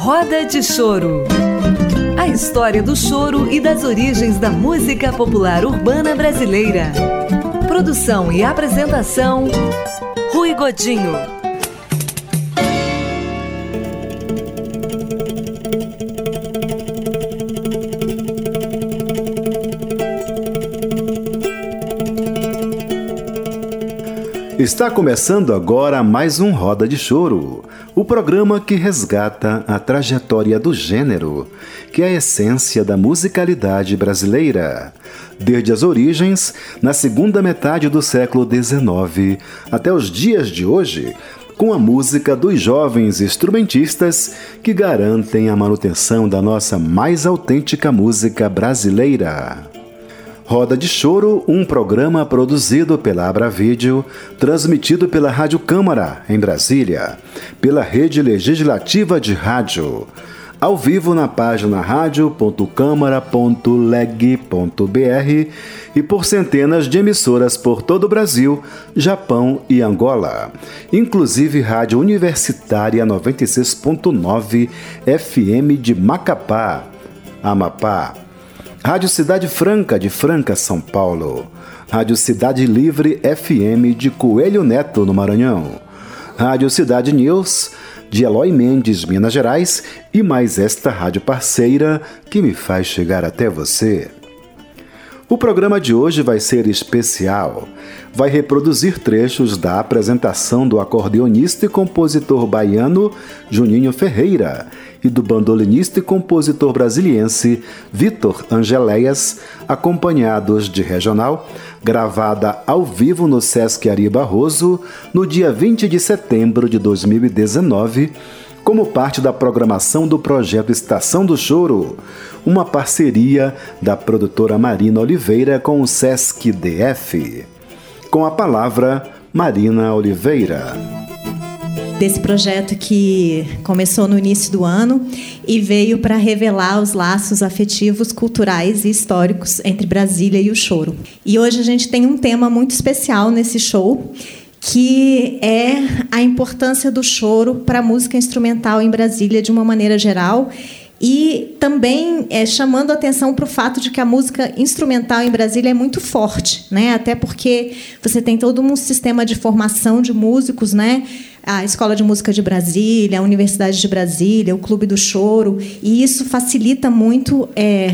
Roda de Choro. A história do choro e das origens da música popular urbana brasileira. Produção e apresentação, Rui Godinho. Está começando agora mais um Roda de Choro, o programa que resgata a trajetória do gênero, que é a essência da musicalidade brasileira, desde as origens, na segunda metade do século XIX, até os dias de hoje, com a música dos jovens instrumentistas que garantem a manutenção da nossa mais autêntica música brasileira. Roda de Choro, um programa produzido pela Abravídeo, transmitido pela Rádio Câmara, em Brasília, pela Rede Legislativa de Rádio, ao vivo na página radio.câmara.leg.br e por centenas de emissoras por todo o Brasil, Japão e Angola, inclusive Rádio Universitária 96.9 FM de Macapá, Amapá, Rádio Cidade Franca, de Franca, São Paulo. Rádio Cidade Livre FM, de Coelho Neto, no Maranhão. Rádio Cidade News, de Eloy Mendes, Minas Gerais. E mais esta rádio parceira que me faz chegar até você. O programa de hoje vai ser especial. Vai reproduzir trechos da apresentação do acordeonista e compositor baiano Juninho Ferreira e do bandolinista e compositor brasiliense Vitor Angeléias, acompanhados de regional, gravada ao vivo no Sesc Ari Barroso no dia 20 de setembro de 2019, como parte da programação do projeto Estação do Choro, uma parceria da produtora Marina Oliveira com o Sesc DF. Com a palavra, Marina Oliveira. Desse projeto que começou no início do ano e veio para revelar os laços afetivos, culturais e históricos entre Brasília e o choro. E hoje a gente tem um tema muito especial nesse show, que é a importância do choro para a música instrumental em Brasília de uma maneira geral, e também chamando a atenção para o fato de que a música instrumental em Brasília é muito forte, né? Até porque você tem todo um sistema de formação de músicos, né? A Escola de Música de Brasília, a Universidade de Brasília, o Clube do Choro, e isso facilita muito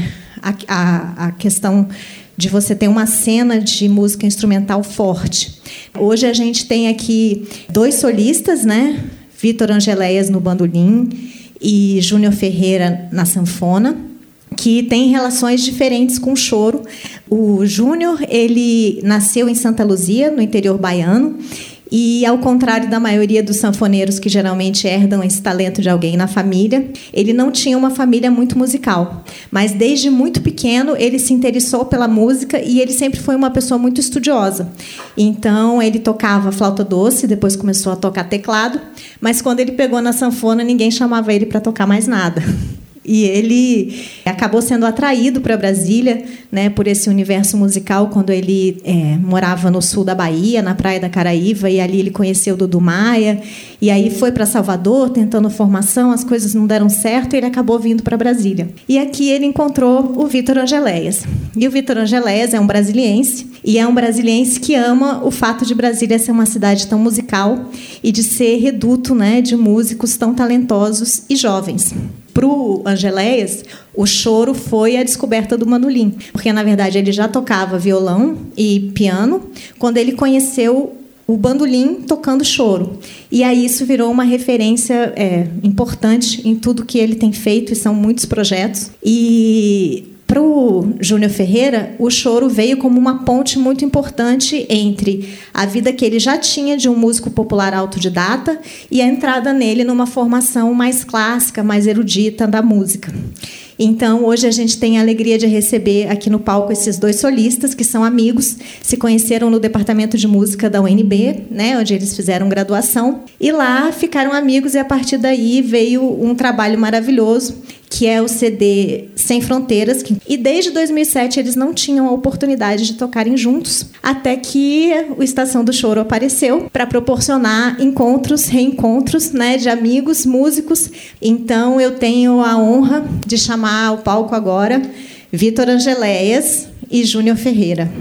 a questão de você ter uma cena de música instrumental forte. Hoje a gente tem aqui dois solistas, né? Vitor Angeléias no bandolim e Júnior Ferreira na sanfona, que tem relações diferentes com o choro. O Júnior, ele nasceu em Santa Luzia, no interior baiano, e, ao contrário da maioria dos sanfoneiros que geralmente herdam esse talento de alguém na família, ele não tinha uma família muito musical. Mas, desde muito pequeno, ele se interessou pela música e ele sempre foi uma pessoa muito estudiosa. Então, ele tocava flauta doce, depois começou a tocar teclado, mas, quando ele pegou na sanfona, ninguém chamava ele para tocar mais nada. E ele acabou sendo atraído para Brasília, né, por esse universo musical quando ele morava no sul da Bahia, na Praia da Caraíva, e ali ele conheceu o Dudu Maia, e aí foi para Salvador tentando formação, as coisas não deram certo e ele acabou vindo para Brasília. E aqui ele encontrou o Vitor Angeléias. E o Vitor Angeléias é um brasiliense, e é um brasiliense que ama o fato de Brasília ser uma cidade tão musical e de ser reduto, né, de músicos tão talentosos e jovens. Para o Angeléias, o choro foi a descoberta do bandolim, porque, na verdade, ele já tocava violão e piano quando ele conheceu o bandolim tocando choro. E aí isso virou uma referência importante em tudo que ele tem feito, e são muitos projetos. E para o Júnior Ferreira, o choro veio como uma ponte muito importante entre a vida que ele já tinha de um músico popular autodidata e a entrada nele numa formação mais clássica, mais erudita da música. Então, hoje a gente tem a alegria de receber aqui no palco esses dois solistas, que são amigos, se conheceram no departamento de música da UNB, né, onde eles fizeram graduação, e lá ficaram amigos, e a partir daí veio um trabalho maravilhoso, que é o CD Sem Fronteiras, e desde 2007 eles não tinham a oportunidade de tocarem juntos, até que o Estação do Choro apareceu para proporcionar encontros, reencontros, né, de amigos, músicos. Então eu tenho a honra de chamar ao palco agora Vitor Angeléias e Júnior Ferreira.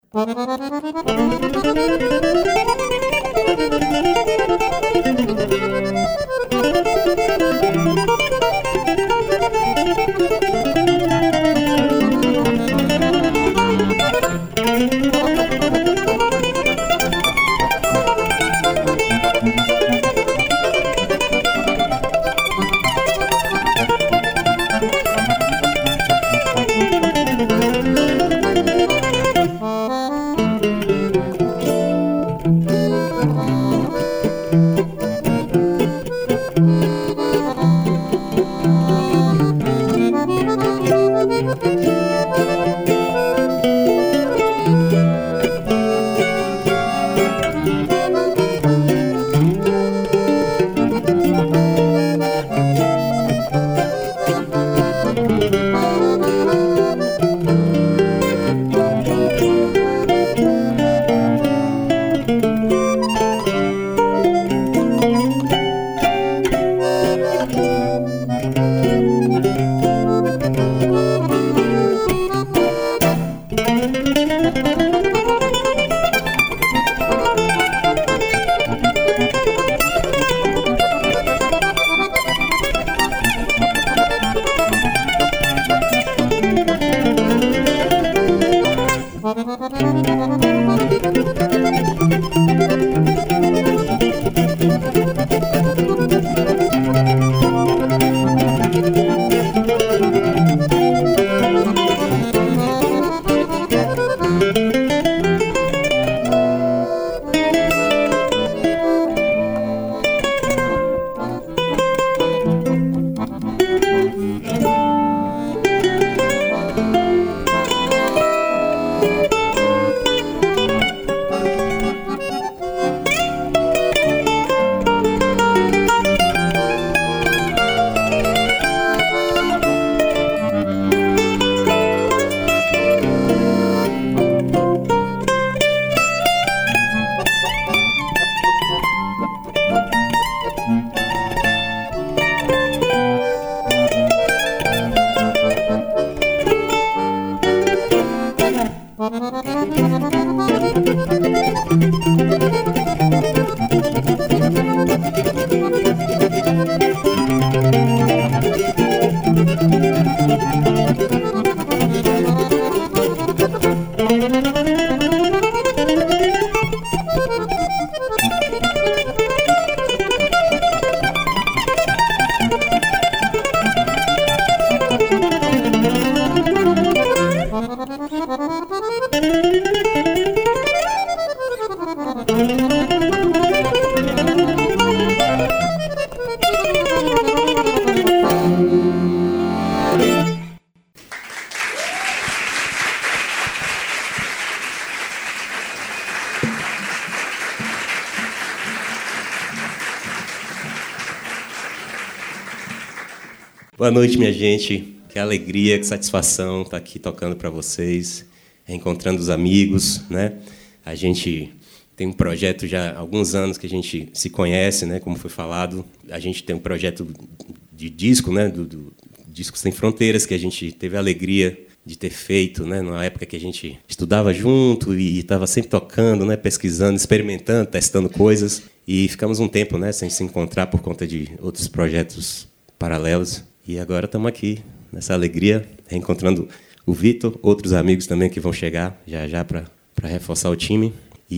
Boa noite, minha gente. Que alegria, que satisfação estar aqui tocando para vocês, reencontrando os amigos, né? A gente tem um projeto já há alguns anos que a gente se conhece, né? Como foi falado, a gente tem um projeto de disco, né? Do Discos Sem Fronteiras, que a gente teve a alegria de ter feito, né? Numa época que a gente estudava junto e estava sempre tocando, né? Pesquisando, experimentando, testando coisas. E ficamos um tempo, né? Sem se encontrar por conta de outros projetos paralelos. E agora estamos aqui, nessa alegria, reencontrando o Vitor, outros amigos também que vão chegar já para reforçar o time.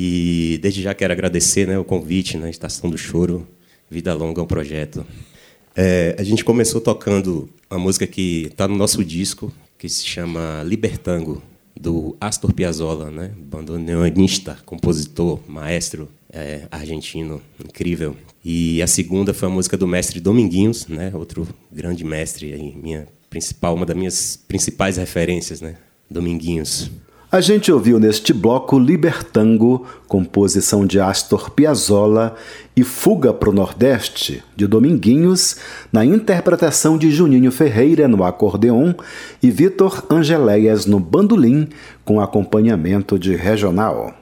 E desde já quero agradecer, né, o convite na Estação do Choro, Vida Longa é um projeto. A gente começou tocando uma música que está no nosso disco, que se chama Libertango, do Astor Piazzolla, né, bandoneonista, compositor, maestro argentino, incrível. E a segunda foi a música do mestre Dominguinhos, né? Outro grande mestre, uma das minhas principais referências, né? Dominguinhos. A gente ouviu neste bloco Libertango, composição de Astor Piazzolla, e Fuga pro Nordeste, de Dominguinhos, na interpretação de Juninho Ferreira no acordeon e Vitor Angeléias no bandolim, com acompanhamento de regional.